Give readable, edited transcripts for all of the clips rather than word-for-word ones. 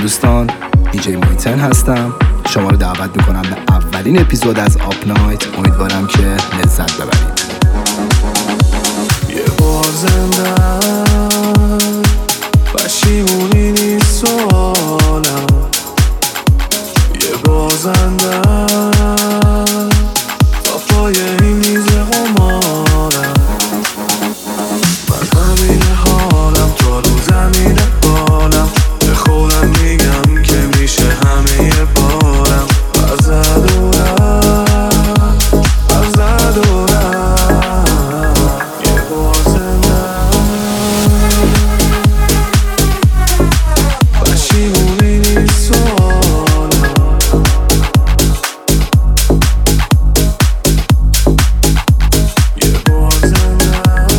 دوستان، دیجی مایتن هستم. شما رو دعوت میکنم به اولین اپیزود از آپ نایت. امیدوارم که لذت ببرید. یه بار زنده پشیمونی نیست سوالم، یه بازنده تا پای این میز قمارم. من همین حالم تا رو زمین بالم، به خودم میگم که میشه همه بارم. یه بازنده پشیمونی نیست سوالم، یه بازنده.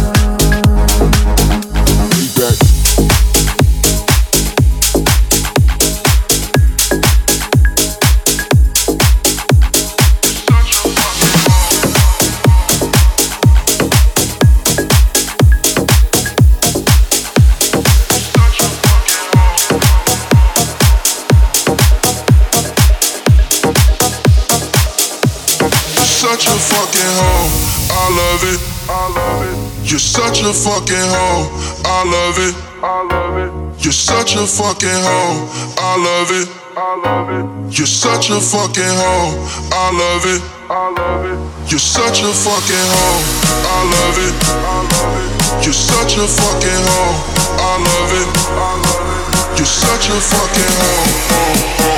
Such a fucking hoe, I love it. You're such a fucking hoe, I love it. You're such a fucking hoe, I love it. You're such a fucking hoe, I love it. You're such a fucking hoe, I love it. You're such a fucking hoe, I love it. You're such a fucking hoe.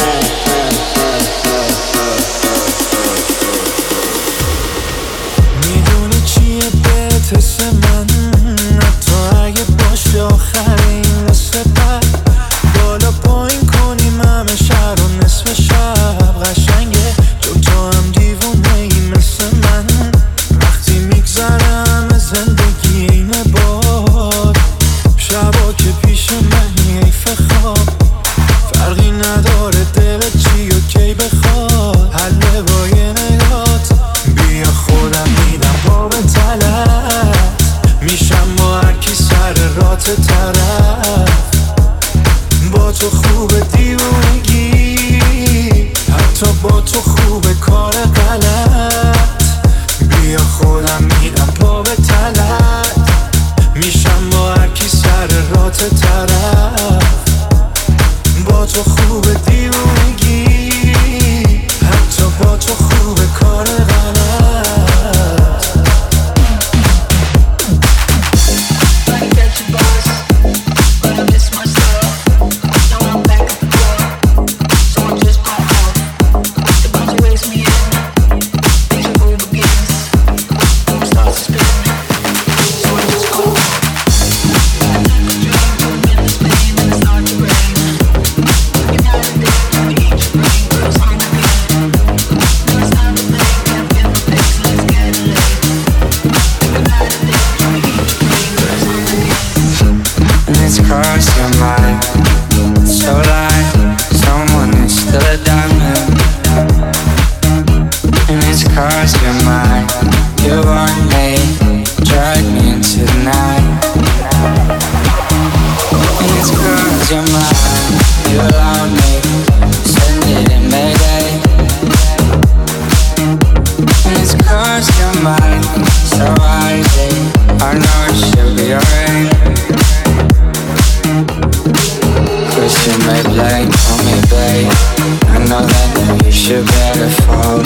حس من حتی اگه باشه آخر این قصه بعد بالا پایین کنیم همه شهر و نصف شب قشنگه جو تو هم دیوونه ای مثل من وقتی میگذره همه زندگی اینه باد شبا که پیش منی حیف خواب فرقی نداره دلت چی و کی بخواد حله با یه نگات بیا خودم میدم با به طلب میشم با هرکی سر رات طرف با تو خوب دیوونگی حتی با تو خوب کار غلط بیا خودم میدم پا به طلب میشم با هرکی سر رات طرف با تو خوب دیوونگی حتی با تو خوب کار غلط. Cross your mind, so like someone is still a diamond. And it's cross your mind, you want me, drag me into the night. And it's cross your mind, you allow me, send it in Mayday. And it's cross your mind, so rising, I know it should be alright. You may blame on me, babe. I know that you should better fall.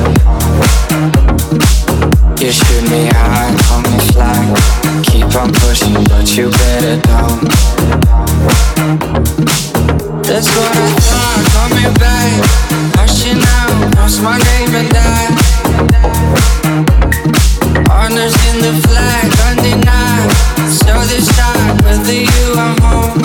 You shoot me high, hold me fly. Keep on pushing, but you better don't. That's what I thought, call me babe. Hush it now, cross my name and die. Honors in the flag, undenied. So this time, whether you are home.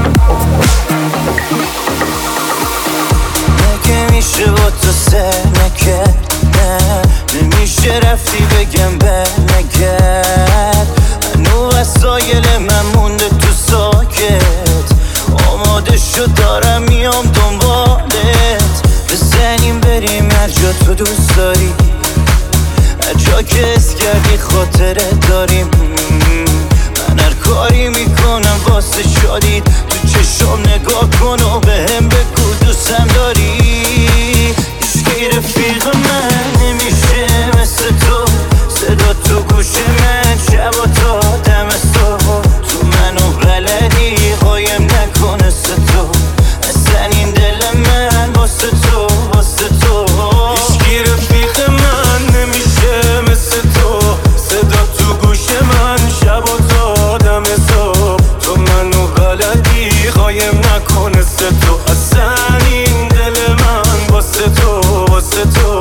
نمیشه با تو سر نکرد نه نمیشه رفتی بگم بر نگرد هنو وسایل من مونده تو ساکت آماده شد دارم میام دنبالت بزنیم بریم هر جا تو دوست داری هر جا که اس کردی خاطره داریم من هر کاری میکنم واسه شادید تو چشم نگاه کن و بهم بگو دوستم داری. هیچکی رفیق من نمیشه مثل تو، صدا تو گوش من شب و تا دم صبح. تو منو بلدی قایم نکنه تو، اصلا این دل من واسه تو واسه تو. هیچکی رفیق من نمیشه مثل تو، صدا تو گوش من شب و تا دم صبح. تو منو بلدی قایم نکنه تو، اصلا این دل من واسه تو واسه تو.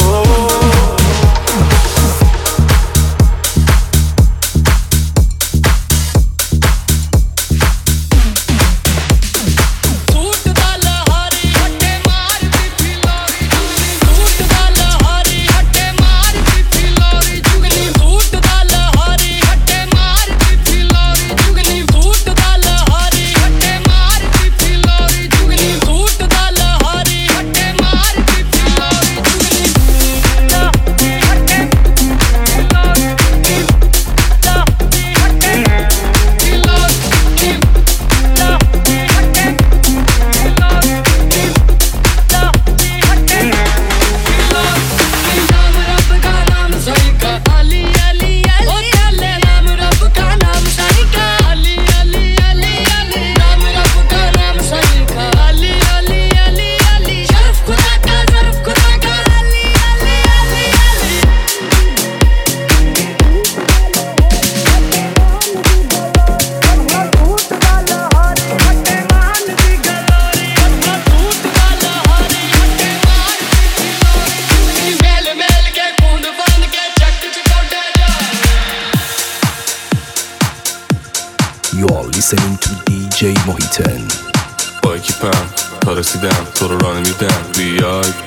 You're listening to DJ Mohiten. با اکیپم تا رسیدم تو رو راه نمیدم VIP.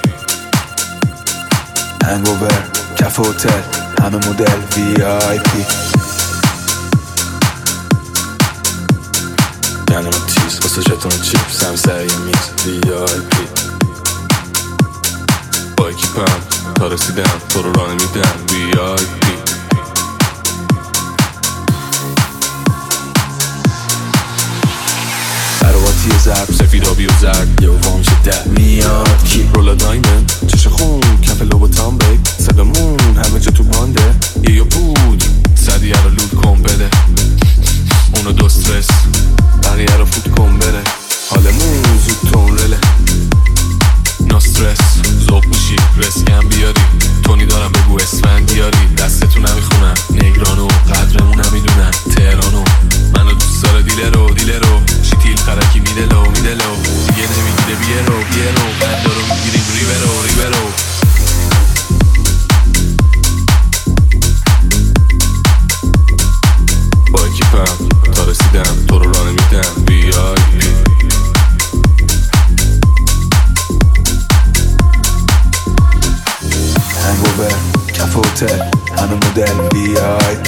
هنگوور کف هتل همه مدل VIP. دهنم تیز واسه جتون چیپس هم سر یه میز VIP. با اکیپم تا رسیدم تو رو راه نمیدم VIP. براواتی زرد سفیدابی و زرد یه وام شده میاد کی رولا دایمند چش خون کف لوب تامبک صدامون همه جا تو بانده. یه بود صدیه رو لود کن بده اونو دو استرس بقیه رو فوت کن بره. حالمون زود تونرله نو استرس زوب میشی رسکم بیاری تونی دارم بگو اسفند بیاری. دستتون نمیخونم نگرانو قدرمون نمیدونن تهرانو. منو دوست داره دیله رو شیتیل خرکی میده لو دیگه نمیگیره بیه رو بنده رو میگیریم ریبرو. با اکیپم تا رسیدم تو رو راه نمیدم VIP. هنگوور کف هتل همه مدل VIP.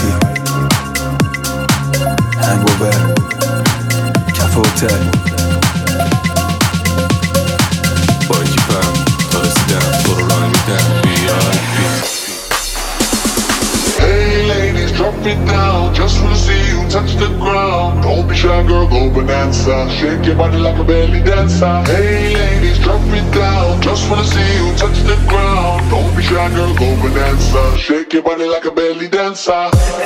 هنگوور کف هتل با اکیپم تا رسیدم تو رو راه نمیدم VIP. Hey ladies, drop it down. Just wanna see you touch the ground. Don't be shy, girl, go bonanza. Shake your body like a belly dancer. Hey ladies, drop it down. Just wanna see you touch the ground. Don't be shy, girl, go bonanza. Shake your body like a belly dancer.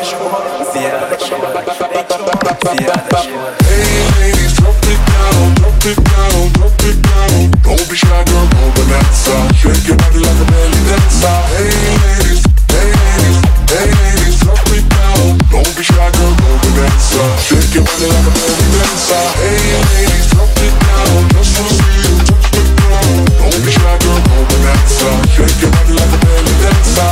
Hey ladies, drop it down, drop it down, drop it down. Don't be shy, girl, go bonanza. Shake your body like a belly dancer. Hey ladies, hey ladies, hey ladies, drop it down. Don't be shy, girl, go bonanza. Shake your body like a belly dancer. Hey ladies, drop it down. Just wanna see you touch the ground. Don't be shy, girl, go bonanza. Shake your body like a belly dancer.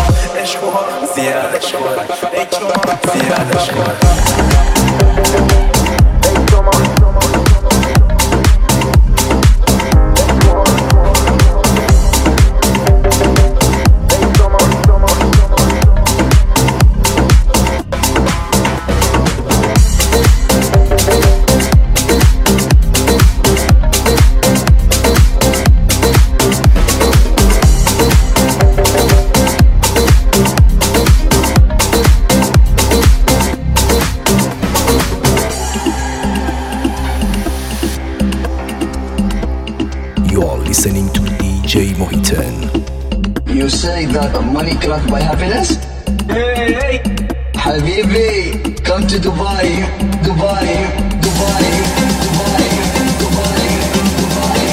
محیطن. You say that money cannot buy happiness? Hey, Habibi, come to Dubai, Dubai, Dubai, Dubai, Dubai, Dubai,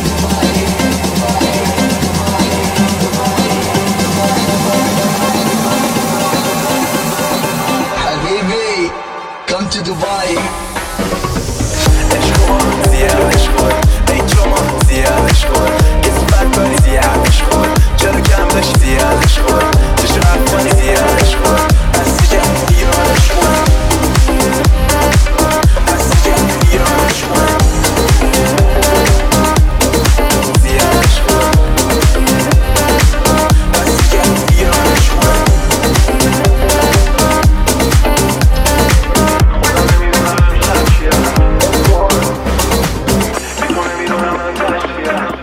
Habibi, come to Dubai. چرا کم بشی زیادش کن چشم افغانی زیادش کن از دیگه بیارش کن از دیگه بیارش کن زیادش کن از دیگه بیارش کن خدا نمیدونم امشب چیه میکنه میدونم من تشکیه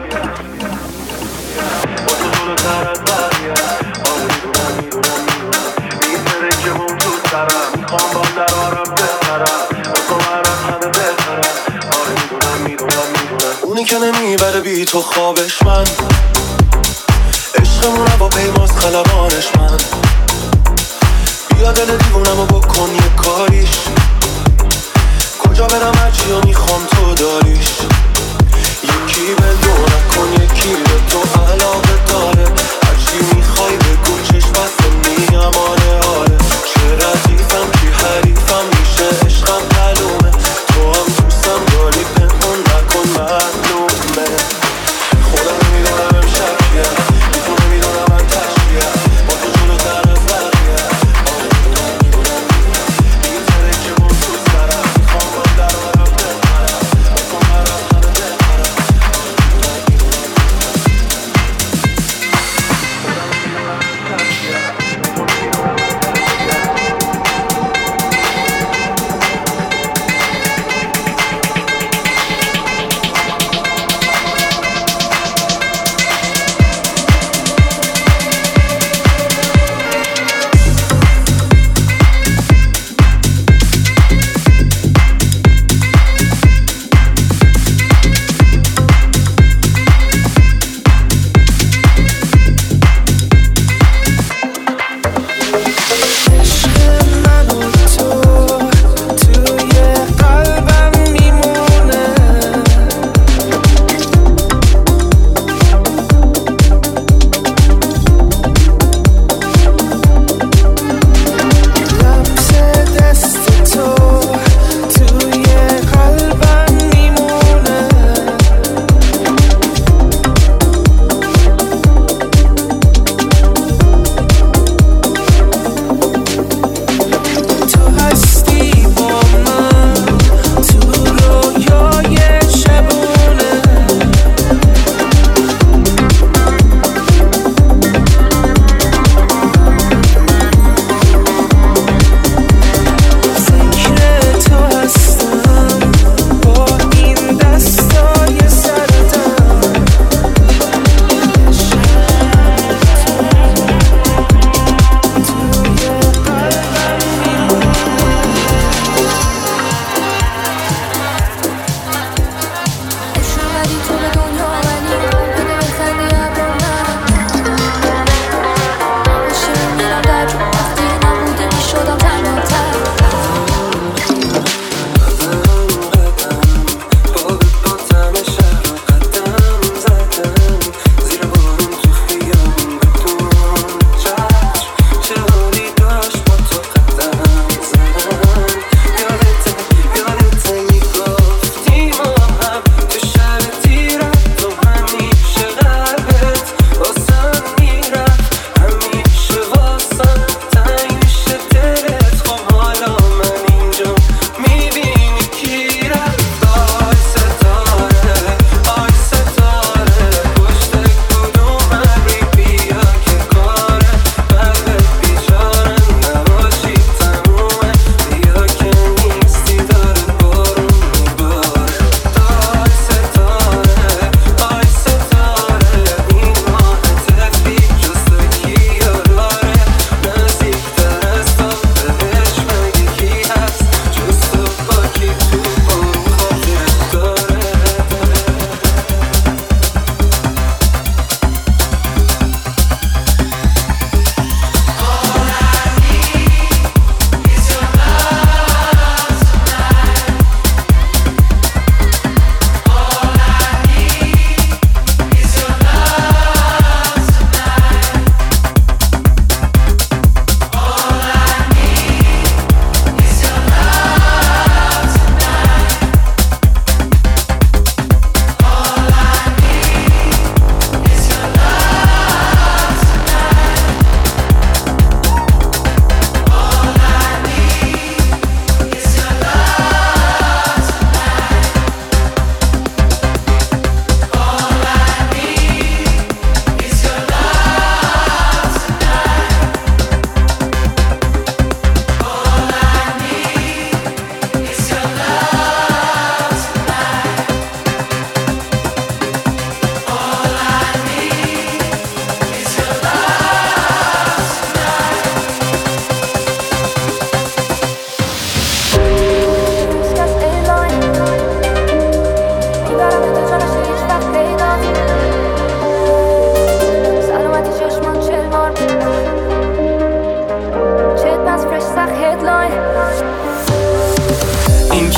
اونی که نمیبره بی تو خوابش من عشقمونه با پیماز خلبانش من بیا دل دیوونمو بکن یه کاریش کجا برم هرچی و میخوام تو داریش یکی به دو نکن یکی به تو علاقه داره هرچی میخوای بگو چشم بسته میگم آره آره چه ردیفم کی حریفم میشه عشقم معلومه تو هم دوستم داری پنهون نکن معلومه خدا نمیدونم امشب چیه تو نمیدونم من تشکیه با تو جلوتر از بقیه آره میدونم این تره که من تو سرم میخوام با در آرم بپرم با تو مرم همه بپرم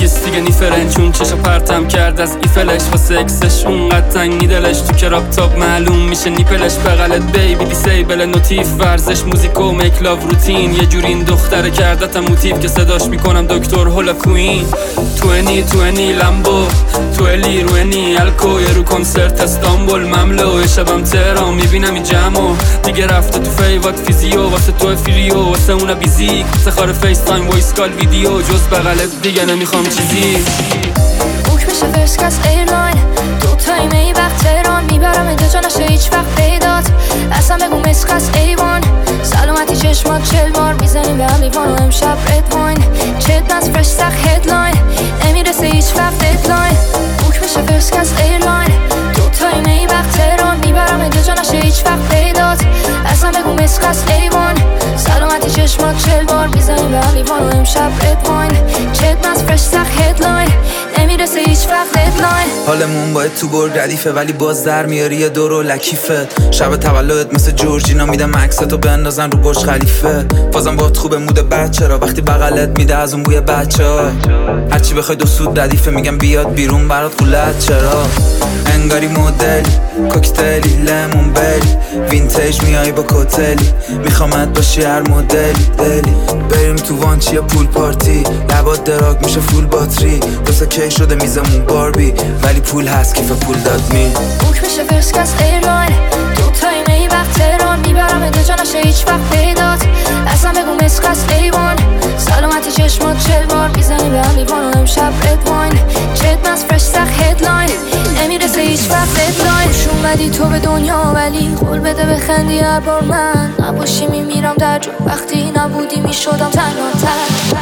کیس دیگه نیفرن چون چشا پرتم کرد از ایفلش واسه اکسش اونقدر تنگی دلش تو کراب تاپ معلوم میشه نیپلش بغلت بیبی دیسیبل نوتیف ورزش موزیک و میک لاو روتین یه جوری این دختره کردتم موتیف که صداش میکنم دکتر هولا کوین 20 لامبو تو الی روینی الکو یه رو کنسرت استانبول مملو شبم تهران میبینم این جمعو دیگه رفته تو فیوات فیزیو واسه تو فریو واسه اونا بیزیک سخار فیس تایم وایس کال ویدیو جز بغلت دیگه نمیخوام چیزی بوک میشه فرسکس ایرلاین دو تایم ای وقت تهران میبرم اینجا نشه هیچ وقت پیدات اصلا بگو مسخص ایوان سلامتی چشمات 40 بار میزنیم به هم لیوان و امشب رد واین چت نز فرش سخ هدلاین نمیرسه هیچ وقت ددلاین بوک میشه فرسکس ایرلاین دو تایم ای وقت تهران میبرم اینجا نشه هیچ وقت پیدات اصلا بگو مسخص ایوان سلامتی چشمات 40 بار میزنیم به هم لیوان و امشب رد واین چت نز فرش سخ هدلاین نمیرسه هیچ وقت ددلاین حالمون باید تو برگ ردیفه ولی باز در میاری یه دورو لکیفه شب تولدت مثل جورجینا میدم عکستو بندازن رو برج خلیفه بازم باهات خوبه مود بچه را وقتی بغلت میده از اون بوی بچه ها هرچی بخوای دو سود ردیفه میگم بیاد بیرون برات قولت چرا انگاری مدلی کوکتلی لیمون بلی وینتیج میای با کوتلی میخوامت باشی هر مدلی دلی بریم تو وانچی یا پول پارتی لبات دراگ میشه فول باتری دوستا کی شده میزمون باربی ولی پول هست کیف پول داد می بوک میشه فرسکس ایرلاین دو تایم ای وقت تهران میبرم اینجا نشه هیچ وقت پیدات اصلا بگو مسخص ایوان سلامتی چشمات 40 بار میزنی به هم لیوان و امشب رد واین چت نز فرش سخ هدلاین نمیرسه هیچ وقت ددلاین خوش اومدی تو به دنیا ولی قول بده بخندی هر بار من نباشی میمیرم در جو وقتی نبودی میشدم تنها تر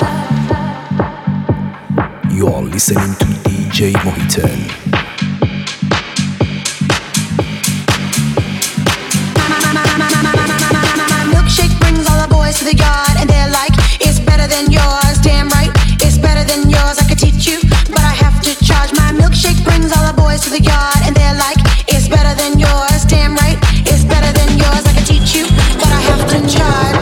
You are listening to DJ Mohitan. My milkshake brings all the boys to the yard and they're like, it's better than yours. Damn right, it's better than yours. I could teach you, but I have to charge. My milkshake brings all the boys to the yard and they're like, it's better than yours. Damn right, it's better than yours. I could teach you, but I have to charge.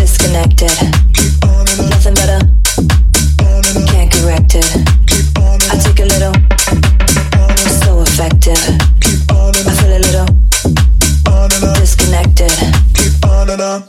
disconnected. Nothing better, can't correct it. I take a little, so effective. I feel a little disconnected. Keep on and on.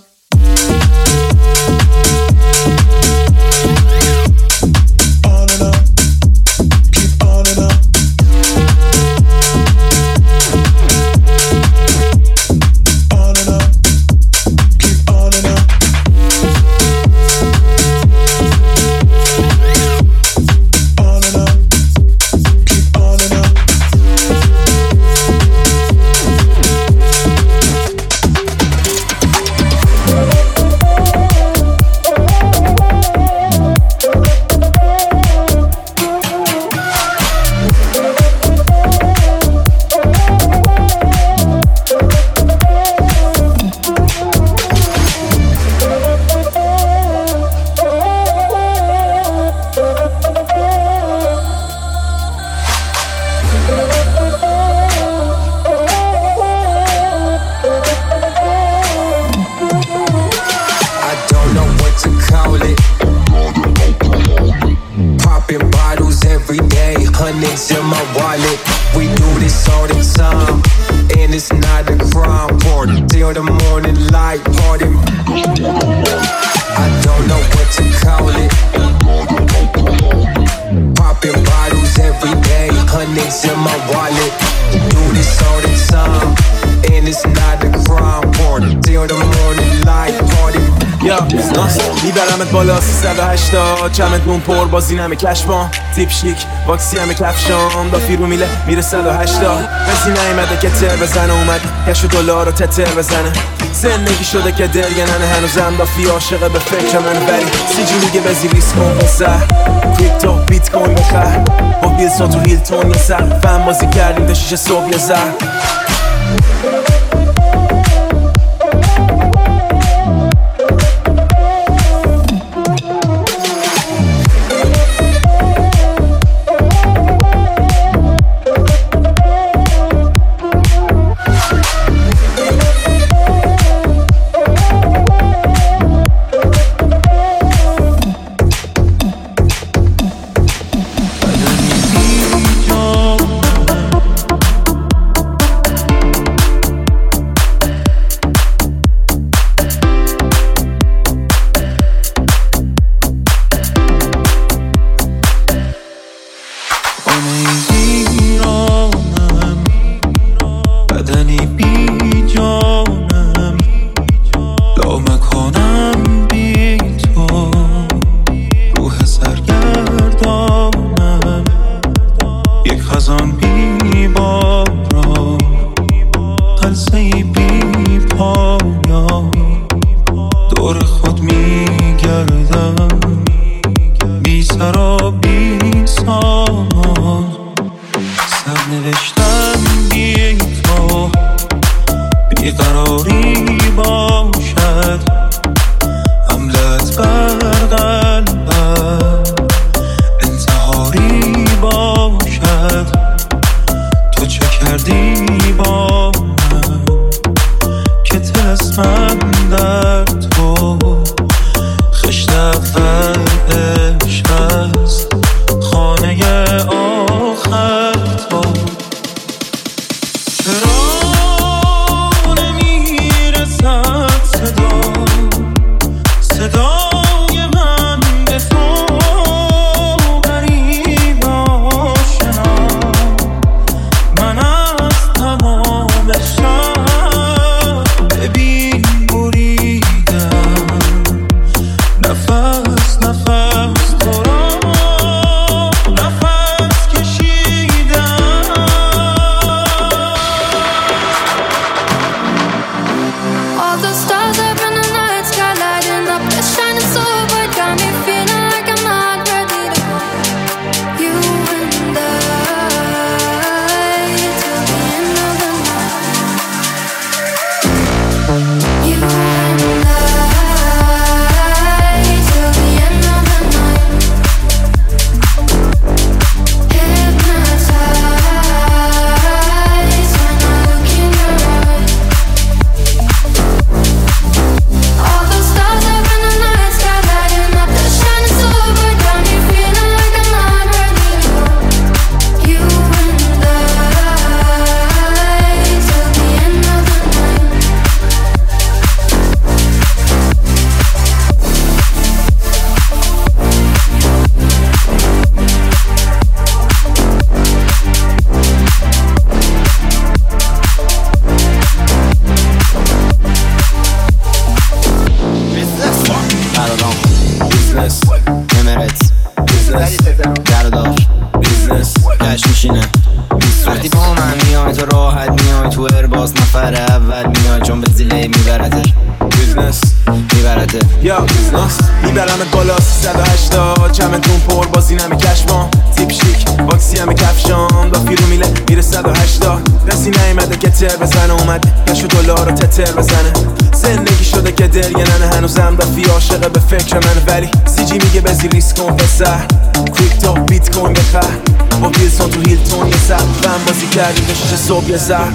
میبرمت بالا 380 چمتون پر بازی نمی کشبان تیپ شیک واکسی همه کفشام دافی رو میله میره 180 بزی نیمده که تر بزنه اومد کشو دلار رو تتر بزنه زندگی شده که درگننه هنوزم دافی عاشقه به فکر من ولی سیجی میگه بزی ریسک کن بسر کریپتو بیت کوین بخر با بیلسا تو هیلتون یه سر فهم بازی کردیم تا 6 صبح یه زر ببین بریده نفر اول میاد چون به زیله میبرده بیزنس میبرده یا بیزنس میبرمت بالا 380 چمتون پر بازی نمی کشمام تیپ شیک باکسی همه کفشام دافی رو میله میره 180 کسی نیمده که تر بزنه اومد کشو دلار رو تتر بزنه زندگی شده که دلگننه هنوزم دافی عاشقه به فکر منه ولی سی جی میگه بزی ریسک کن پسر کریپتو بیت کوین بخر با ویلسون تو هیلتون یه سر بم بازی کردیم به 6 صبح یه زر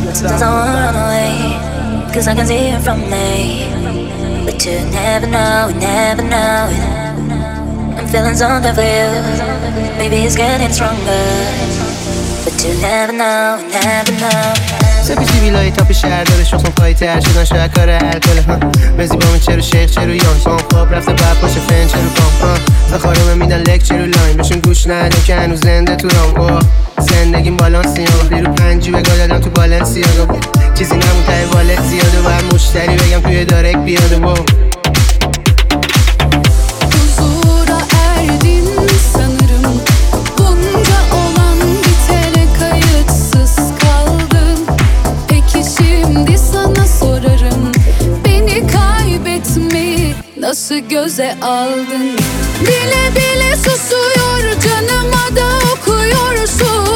Cause I can see it from me, but you never know, never know it. I'm feeling something for you, maybe it's getting stronger, but you never know, never know. سپیسی ویلای تاپ شهر داره شخصم پایی تر شدن شاید کار الکل ها بزی با من چرو شیخ چرو یان پام خواب رفته بعد پاشه فن چرو پام و خانومه میدن لک چرو لاین بشون گوش ندن که هنوز زنده تو رام زندگیم بالانسی ها وقتی رو پنجی بگاه دادم تو بالنسی ها چیزی نمون تای والت زیاده و هر مشتری بگم توی دارک بیاده Huzura erdin sanırım bunca olan bitene kayıtsız kaldım. Peki şimdi sana sorarım beni kaybetmeyi nasıl göze aldın? Bile bile susuyor canıma da okuyorsun.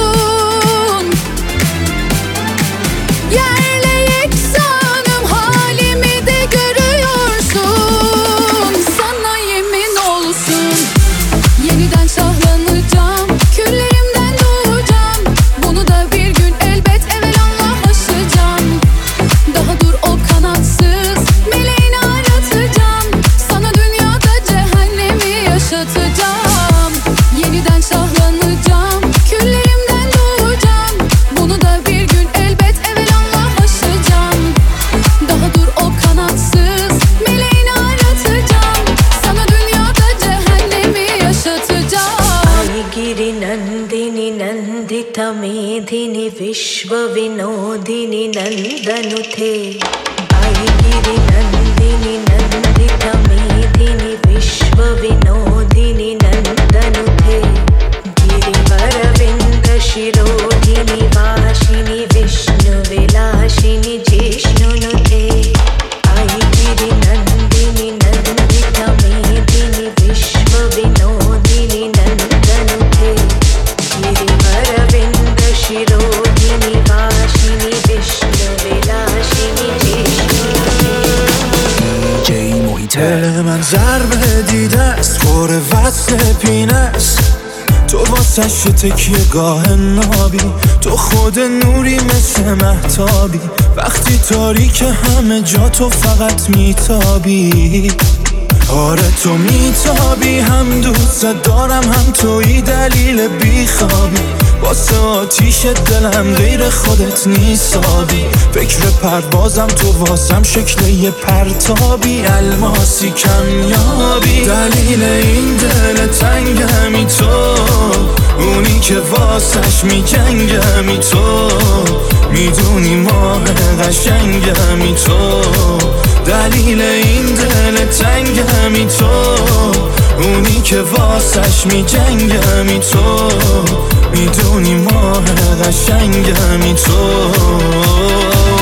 Yerle yeksanım halimi de görüyorsun. Sana yemin olsun yeniden şahlanacağım, küllerimden doğacağım. Bunu da bir gün elbet evelallah aşacağım. Daha dur o kanatsız meleğini aratacağım. Sana dünyada cehennemi yaşatacağım. Yeniden şahlanacağım, küllerimden doğacağım. Bunu da bir gün elbet evelallah aşacağım. Daha dur o kanatsız meleğini aratacağım. Sana dünyada cehennemi yaşatacağım. Aigiri nandini nandita medhini vishwa vinodini nandanute. Aigiri nandini nandita medhini vishwa vinodini nandanute. Girivaravinda shirodhini vashini vishnu vilashini jishnunute. Aigiri nandini nandita medhini vishwa vinodini nandanute. Girivaravinda shirodhini vashini vishnu vilashini jishnunute. جی محیط دل من ضربه دیده است پر وصل پینه است تو واسش تکیه گاه نابی تو خود نوری مثل مهتابی وقتی تاریک همه جا تو فقط میتابی آره تو میتابی هم دوست دارم هم توی دلیل بیخوابی واسه آتیش دلم غیر خودت نیستابی فکر پروازم تو واسم شکل یه پرتابی الماسی کمیابی دلیل این دل تنگمی تو اونی که واسش میجنگمی تو میدونی ماه قشنگمی تو دلیل این دل تنگمی تو اونی که واسش میجنگمی تو میدونی ماه قشنگمی تو